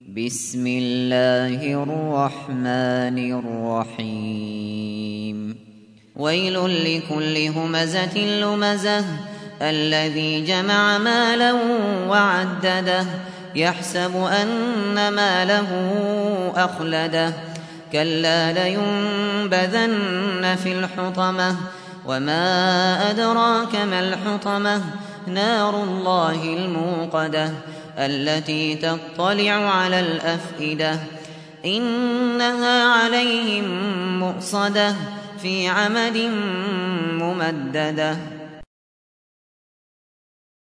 بسم الله الرحمن الرحيم ويل لكل همزة لمزة الذي جمع مالا وعدده يحسب أن ماله أخلده كلا لينبذن في الحطمة وما أدراك ما الحطمة نار الله الموقدة التي تطلع على الأفئدة إنها عليهم مؤصدة في عمد ممددة.